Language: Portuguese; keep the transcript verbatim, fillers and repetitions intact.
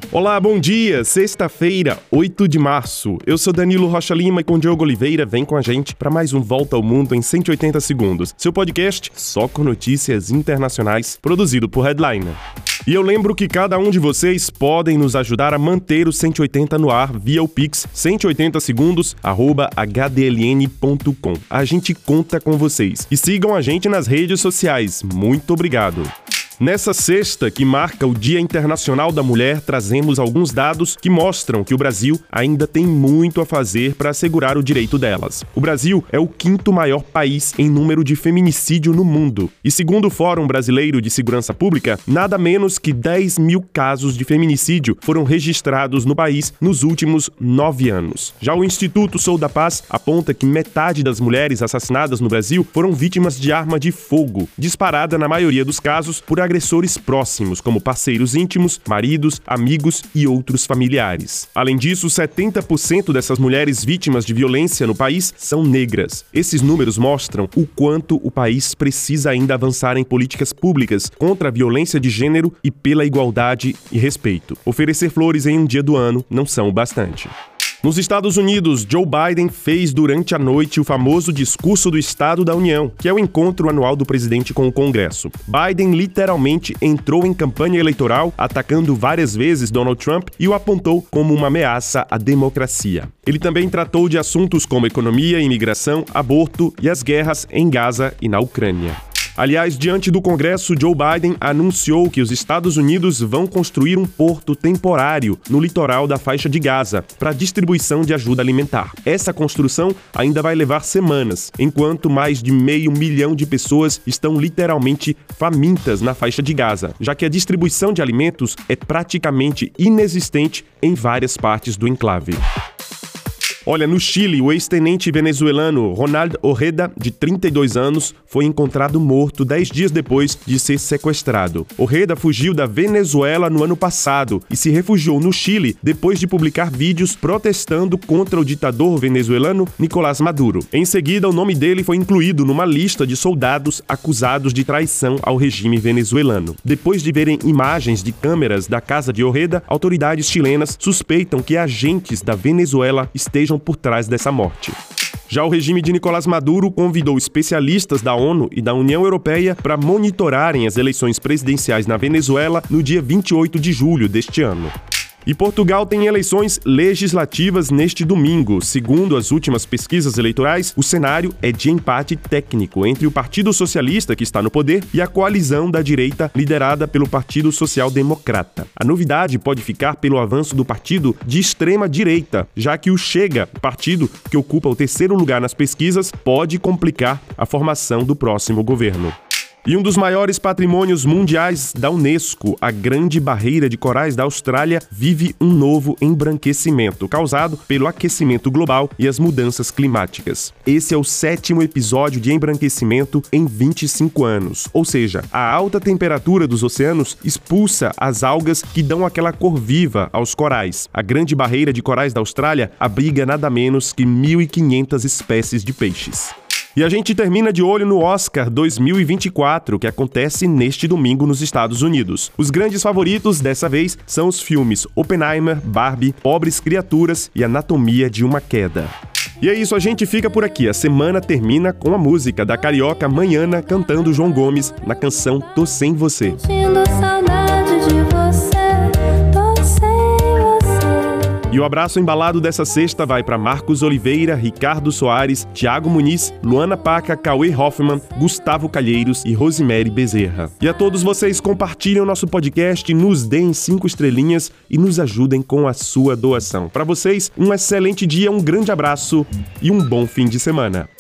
Olá, bom dia! Sexta-feira, oito de março. Eu sou Danilo Rocha Lima e com Diogo Oliveira vem com a gente para mais um Volta ao Mundo em cento e oitenta segundos. Seu podcast só com notícias internacionais, produzido por Headliner. E eu lembro que cada um de vocês podem nos ajudar a manter o cento e oitenta no ar via o Pix cento e oitenta segundos arroba h d l n ponto com. A gente conta com vocês. E sigam a gente nas redes sociais. Muito obrigado! Nessa sexta, que marca o Dia Internacional da Mulher, trazemos alguns dados que mostram que o Brasil ainda tem muito a fazer para assegurar o direito delas. O Brasil é o quinto maior país em número de feminicídio no mundo. E segundo o Fórum Brasileiro de Segurança Pública, nada menos que dez mil casos de feminicídio foram registrados no país nos últimos nove anos. Já o Instituto Sou da Paz aponta que metade das mulheres assassinadas no Brasil foram vítimas de arma de fogo, disparada na maioria dos casos por agressores próximos, como parceiros íntimos, maridos, amigos e outros familiares. Além disso, setenta por cento dessas mulheres vítimas de violência no país são negras. Esses números mostram o quanto o país precisa ainda avançar em políticas públicas contra a violência de gênero e pela igualdade e respeito. Oferecer flores em um dia do ano não são o bastante. Nos Estados Unidos, Joe Biden fez durante a noite o famoso Discurso do Estado da União, que é o encontro anual do presidente com o Congresso. Biden literalmente entrou em campanha eleitoral, atacando várias vezes Donald Trump e o apontou como uma ameaça à democracia. Ele também tratou de assuntos como economia, imigração, aborto e as guerras em Gaza e na Ucrânia. Aliás, diante do Congresso, Joe Biden anunciou que os Estados Unidos vão construir um porto temporário no litoral da faixa de Gaza para distribuição de ajuda alimentar. Essa construção ainda vai levar semanas, enquanto mais de meio milhão de pessoas estão literalmente famintas na faixa de Gaza, já que a distribuição de alimentos é praticamente inexistente em várias partes do enclave. Olha, no Chile, o ex-tenente venezuelano Ronald Ojeda, de trinta e dois anos, foi encontrado morto dez dias depois de ser sequestrado. Ojeda fugiu da Venezuela no ano passado e se refugiou no Chile depois de publicar vídeos protestando contra o ditador venezuelano Nicolás Maduro. Em seguida, o nome dele foi incluído numa lista de soldados acusados de traição ao regime venezuelano. Depois de verem imagens de câmeras da casa de Ojeda, autoridades chilenas suspeitam que agentes da Venezuela estejam por trás dessa morte. Já o regime de Nicolás Maduro convidou especialistas da ONU e da União Europeia para monitorarem as eleições presidenciais na Venezuela no dia vinte e oito de julho deste ano. E Portugal tem eleições legislativas neste domingo. Segundo as últimas pesquisas eleitorais, o cenário é de empate técnico entre o Partido Socialista, que está no poder, e a coalizão da direita liderada pelo Partido Social Democrata. A novidade pode ficar pelo avanço do partido de extrema-direita, já que o Chega, partido que ocupa o terceiro lugar nas pesquisas, pode complicar a formação do próximo governo. E um dos maiores patrimônios mundiais da Unesco, a Grande Barreira de Corais da Austrália, vive um novo embranquecimento, causado pelo aquecimento global e as mudanças climáticas. Esse é o sétimo episódio de embranquecimento em vinte e cinco anos, ou seja, a alta temperatura dos oceanos expulsa as algas que dão aquela cor viva aos corais. A Grande Barreira de Corais da Austrália abriga nada menos que mil e quinhentas espécies de peixes. E a gente termina de olho no Oscar dois mil e vinte e quatro, que acontece neste domingo nos Estados Unidos. Os grandes favoritos dessa vez são os filmes Oppenheimer, Barbie, Pobres Criaturas e Anatomia de uma Queda. E é isso, a gente fica por aqui. A semana termina com a música da carioca Manhana cantando João Gomes na canção Tô Sem Você. E o abraço embalado dessa sexta vai para Marcos Oliveira, Ricardo Soares, Thiago Muniz, Luana Paca, Cauê Hoffman, Gustavo Calheiros e Rosemary Bezerra. E a todos vocês, compartilhem o nosso podcast, nos deem cinco estrelinhas e nos ajudem com a sua doação. Para vocês, um excelente dia, um grande abraço e um bom fim de semana.